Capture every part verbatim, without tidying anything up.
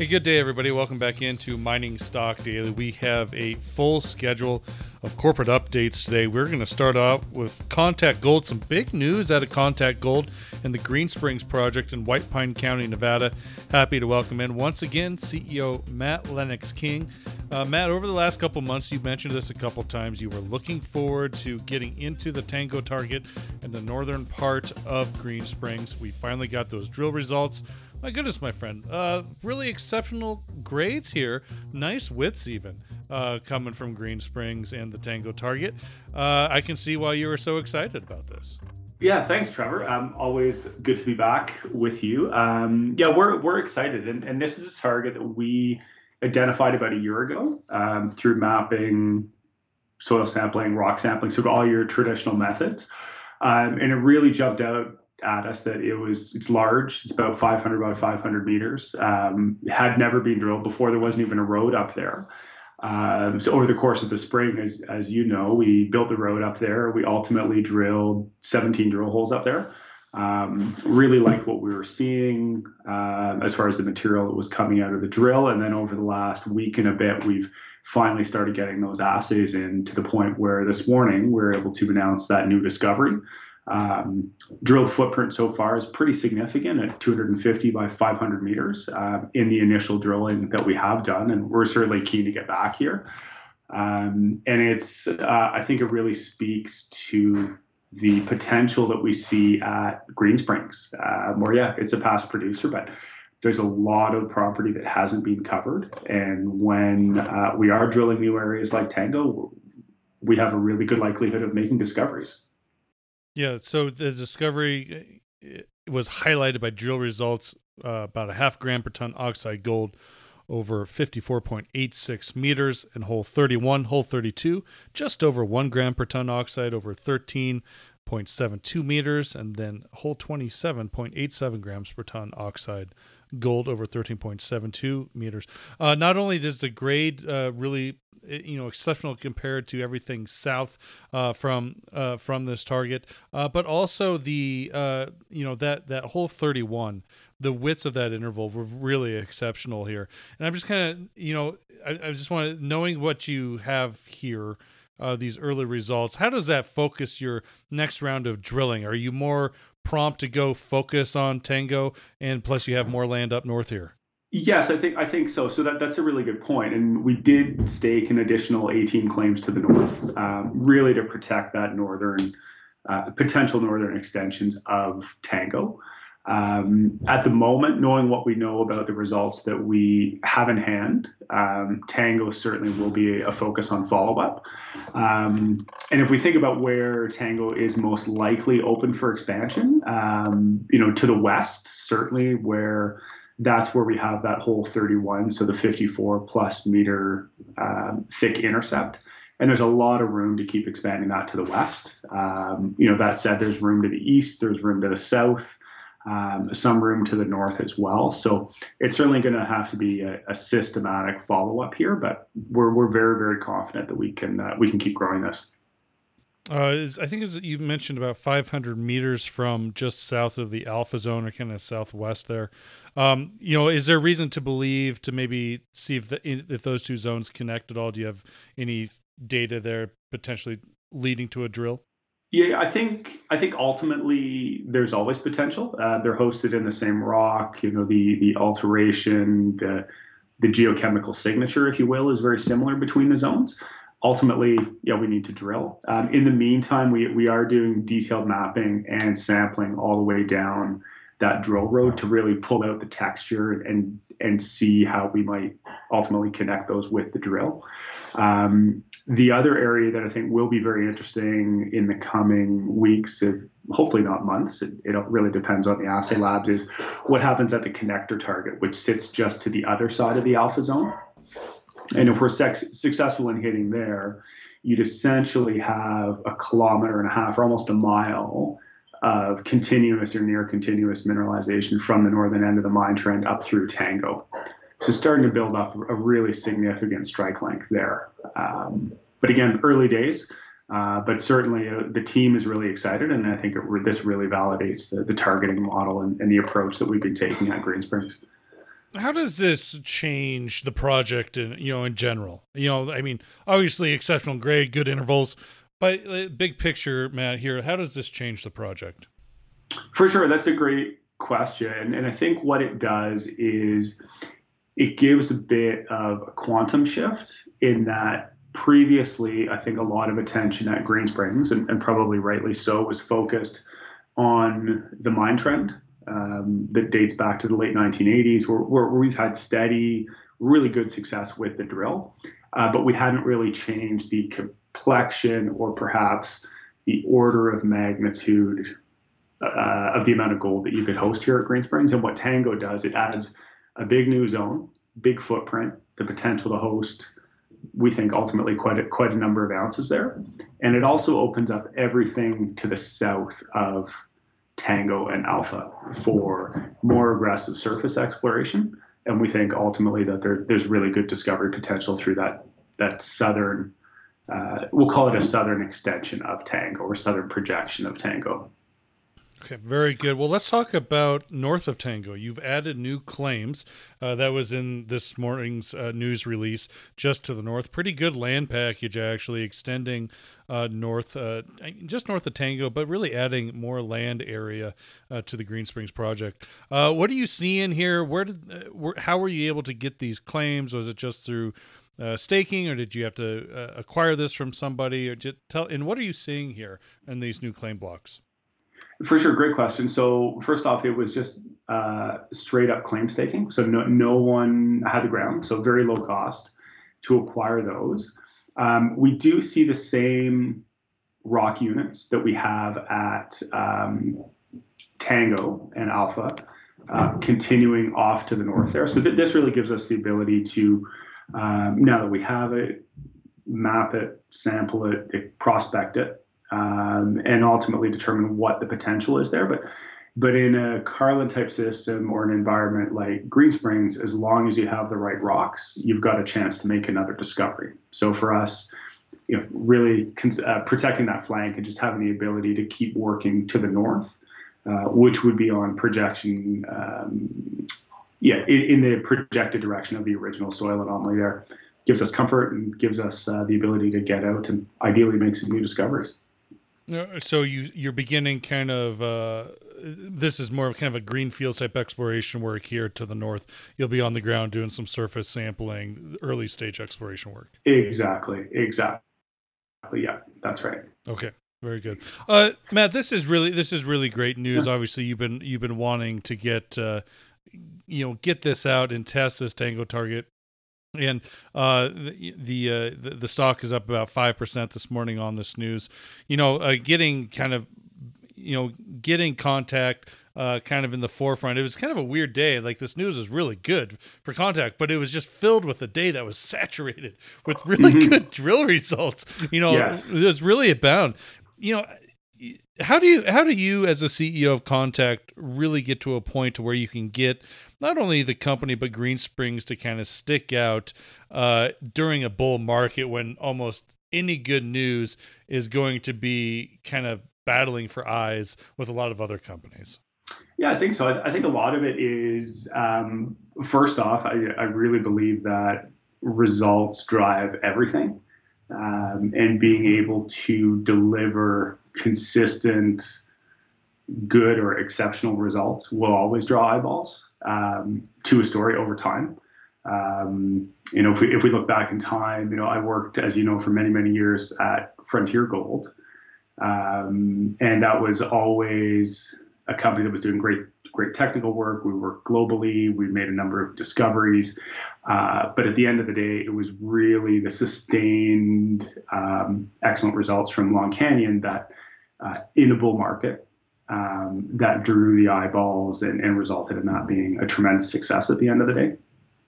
Hey, good day, everybody. Welcome back into Mining Stock Daily. We have a full schedule of corporate updates today. We're going to start out with Contact Gold. Some big news out of Contact Gold and the Green Springs project in White Pine County, Nevada. Happy to welcome in once again C E O Matt Lennox King. Uh, Matt, over the last couple months, you mentioned this a couple times. You were looking forward to getting into the Tango target in the northern part of Green Springs. We finally got those drill results. My goodness, my friend. Uh, really exceptional grades here. Nice widths even uh, coming from Green Springs and the Tango target. Uh, I can see why you were so excited about this. Yeah, thanks, Trevor. Um, always good to be back with you. Um, yeah, we're we're excited, and, and this is a target that we identified about a year ago um, through mapping, soil sampling, rock sampling, sort of all your traditional methods, um, and it really jumped out at us that it was it's large. It's about five hundred by five hundred meters. Um, had never been drilled before. There wasn't even a road up there. Um, so over the course of the spring, as as you know, we built the road up there. We ultimately drilled seventeen drill holes up there. Um, really liked what we were seeing uh, as far as the material that was coming out of the drill. And then over the last week and a bit, we've finally started getting those assays in to the point where this morning we were able to announce that new discovery. Um, drilled footprint so far is pretty significant at two hundred fifty by five hundred meters uh, in the initial drilling that we have done, and we're certainly keen to get back here. Um, and it's, uh, I think it really speaks to the potential that we see at Green Springs. Uh, where, yeah, it's a past producer, but there's a lot of property that hasn't been covered. And when uh, we are drilling new areas like Tango, we have a really good likelihood of making discoveries. Yeah, so the discovery was highlighted by drill results, uh, about a half gram per ton oxide gold over fifty-four point eight six meters in hole thirty-one, hole thirty-two, just over one gram per ton oxide over thirteen point seven two meters, and then hole twenty-seven point eight seven grams per ton oxide gold over thirteen point seven two meters. Uh, not only does the grade uh, really, you know, exceptional compared to everything south uh, from uh, from this target, uh, but also the uh, you know that that hole thirty-one, the widths of that interval were really exceptional here. And I'm just kind of, you know, I, I just want to, knowing what you have here, uh, these early results, how does that focus your next round of drilling? Are you more prompt to go focus on Tango, and plus you have more land up north here? Yes, I think I think so. So that that's a really good point. And we did stake an additional eighteen claims to the north, um, really to protect that northern uh, potential northern extensions of Tango. Um, at the moment, knowing what we know about the results that we have in hand, um, Tango certainly will be a focus on follow-up. Um, and if we think about where Tango is most likely open for expansion, um, you know, to the west, certainly where that's where we have that hole thirty-one, so the fifty-four plus meter um, thick intercept. And there's a lot of room to keep expanding that to the west. Um, you know, that said, there's room to the east, there's room to the south. Um, some room to the north as well. So it's certainly going to have to be a, a systematic follow-up here, but we're we're very, very confident that we can uh, we can keep growing this. Uh, is, I think as you mentioned about five hundred meters from just south of the Alpha Zone, or kind of southwest there. Um, you know, is there reason to believe, to maybe see if the, if those two zones connect at all? Do you have any data there potentially leading to a drill? Yeah, I think I think ultimately there's always potential. Uh, they're hosted in the same rock. You know, the the alteration, the the geochemical signature, if you will, is very similar between the zones. Ultimately, yeah, we need to drill. Um, in the meantime, we we are doing detailed mapping and sampling all the way down that drill road to really pull out the texture and and see how we might ultimately connect those with the drill. Um, the other area that I think will be very interesting in the coming weeks, if, hopefully not months, it, it really depends on the assay labs, is what happens at the connector target, which sits just to the other side of the alpha zone. And if we're sex- successful in hitting there, you'd essentially have a kilometer and a half, or almost a mile, of continuous or near continuous mineralization from the northern end of the mine trend up through Tango. So starting to build up a really significant strike length there. Um, but again, early days, uh, but certainly uh, the team is really excited, and I think it, this really validates the, the targeting model and, and the approach that we've been taking at Green Springs. How does this change the project in, you know, in general? You know, I mean, obviously exceptional grade, good intervals, but uh, big picture, Matt, here, how does this change the project? For sure, that's a great question. And I think what it does is it gives a bit of a quantum shift in that previously, I think a lot of attention at Green Springs, and, and probably rightly so, was focused on the mine trend um, that dates back to the late nineteen eighties, where, where we've had steady, really good success with the drill, uh, but we hadn't really changed the complexion or perhaps the order of magnitude uh, of the amount of gold that you could host here at Green Springs. And what Tango does, it adds a big new zone, big footprint, the potential to host, we think ultimately quite a, quite a number of ounces there. And it also opens up everything to the south of Tango and Alpha for more aggressive surface exploration. And we think ultimately that there, there's really good discovery potential through that, that southern, uh, we'll call it a southern extension of Tango or southern projection of Tango. Okay, very good. Well, let's talk about north of Tango. You've added new claims. Uh, that was in this morning's uh, news release, just to the north. Pretty good land package, actually, extending uh, north, uh, just north of Tango, but really adding more land area uh, to the Green Springs project. Uh, what are you seeing here? Where did, uh, where, how were you able to get these claims? Was it just through uh, staking, or did you have to uh, acquire this from somebody? Or just tell, and what are you seeing here in these new claim blocks? For sure, great question. So first off, it was just uh, straight up claim staking. So no, no one had the ground, so very low cost to acquire those. Um, we do see the same rock units that we have at um, Tango and Alpha uh, continuing off to the north there. So th- this really gives us the ability to, um, now that we have it, map it, sample it, it prospect it, Um, and ultimately determine what the potential is there. But but in a Carlin type system or an environment like Green Springs, as long as you have the right rocks, you've got a chance to make another discovery. So for us, you know, really uh, protecting that flank and just having the ability to keep working to the north, uh, which would be on projection, um, yeah, in, in the projected direction of the original soil anomaly there, gives us comfort and gives us uh, the ability to get out and ideally make some new discoveries. So you you're beginning kind of uh, this is more of kind of a greenfield type exploration work here to the north. You'll be on the ground doing some surface sampling, early stage exploration work. Exactly, exactly. Yeah, that's right. Okay, very good, uh, Matt. This is really this is really great news. Yeah. Obviously, you've been you've been wanting to get uh, you know get this out and test this Tango target. And uh, the the, uh, the the stock is up about five percent this morning on this news. You know, uh, getting kind of, you know, getting Contact uh, kind of in the forefront. It was kind of a weird day. Like this news is really good for Contact, but it was just filled with a day that was saturated with really mm-hmm. good drill results. You know, yes. It was really abound. You know. How do you how do you as a C E O of Contact really get to a point to where you can get not only the company but Green Springs to kind of stick out uh, during a bull market when almost any good news is going to be kind of battling for eyes with a lot of other companies? Yeah, I think so. I, I think a lot of it is um, first off, I, I really believe that results drive everything. Um, and being able to deliver consistent, good or exceptional results will always draw eyeballs um, to a story over time. Um, you know, if we if we look back in time, you know, I worked, as you know, for many many years at Frontier Gold, um, and that was always a company that was doing great great technical work. We worked globally. We made a number of discoveries. Uh, but at the end of the day, it was really the sustained um, excellent results from Long Canyon that uh, in a bull market um, that drew the eyeballs and, and resulted in that being a tremendous success at the end of the day.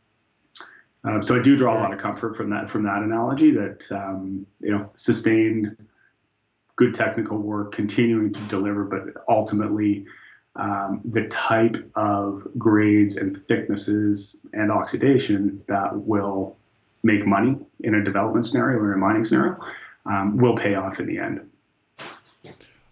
Um, so I do draw a lot of comfort from that from that analogy that um, you know sustained good technical work, continuing to deliver, but ultimately Um, the type of grades and thicknesses and oxidation that will make money in a development scenario or a mining scenario um, will pay off in the end.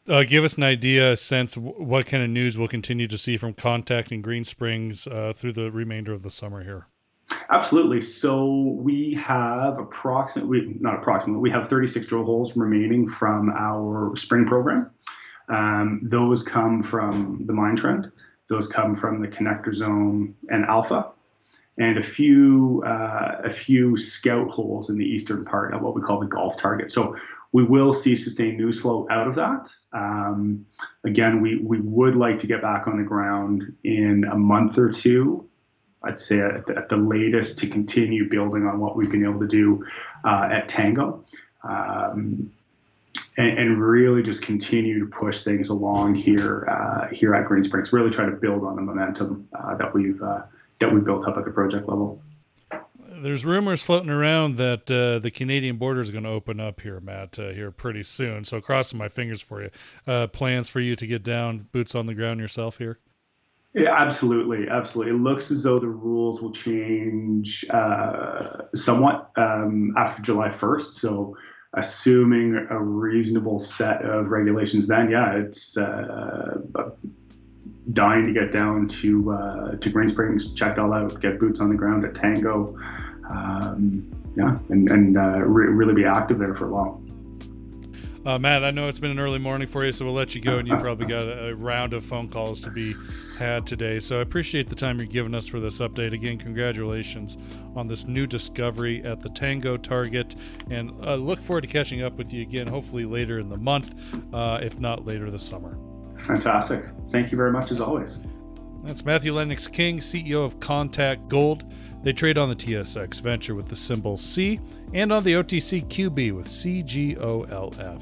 uh, give us an idea, a sense w- what kind of news we'll continue to see from Contact and Green Springs uh, through the remainder of the summer here. Absolutely. So we have approximately, not approximately, we have thirty-six drill holes remaining from our spring program. Um, those come from the Mine Trend. Those come from the Connector Zone and Alpha, and a few uh, a few scout holes in the eastern part of what we call the Golf Target. So we will see sustained news flow out of that. Um, again, we we would like to get back on the ground in a month or two. I'd say at the, at the latest, to continue building on what we've been able to do uh, at Tango. Um, And, and really just continue to push things along here uh, here at Green Springs. Really try to build on the momentum uh, that we've uh, that we built up at the project level. There's rumors floating around that uh, the Canadian border is going to open up here, Matt, uh, here pretty soon. So crossing my fingers for you. Uh, plans for you to get down, boots on the ground yourself here? Yeah, absolutely, absolutely. It looks as though the rules will change uh, somewhat um, after July first. So, assuming a reasonable set of regulations, then yeah, it's uh, dying to get down to uh, to Green Springs, check it all out, get boots on the ground at Tango, um, yeah, and and uh, re- really be active there for long. Uh, Matt, I know it's been an early morning for you, so we'll let you go, and you probably got a, a round of phone calls to be had today. So I appreciate the time you're giving us for this update. Again, congratulations on this new discovery at the Tango Target, and uh, look forward to catching up with you again, hopefully later in the month, uh, if not later this summer. Fantastic. Thank you very much, as always. That's Matthew Lennox King, C E O of Contact Gold. They trade on the T S X Venture with the symbol C and on the O T C Q B with C G O L F.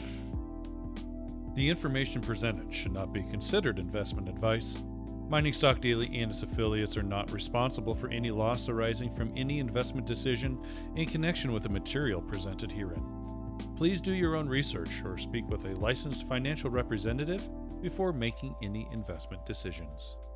The information presented should not be considered investment advice. Mining Stock Daily and its affiliates are not responsible for any loss arising from any investment decision in connection with the material presented herein. Please do your own research or speak with a licensed financial representative before making any investment decisions.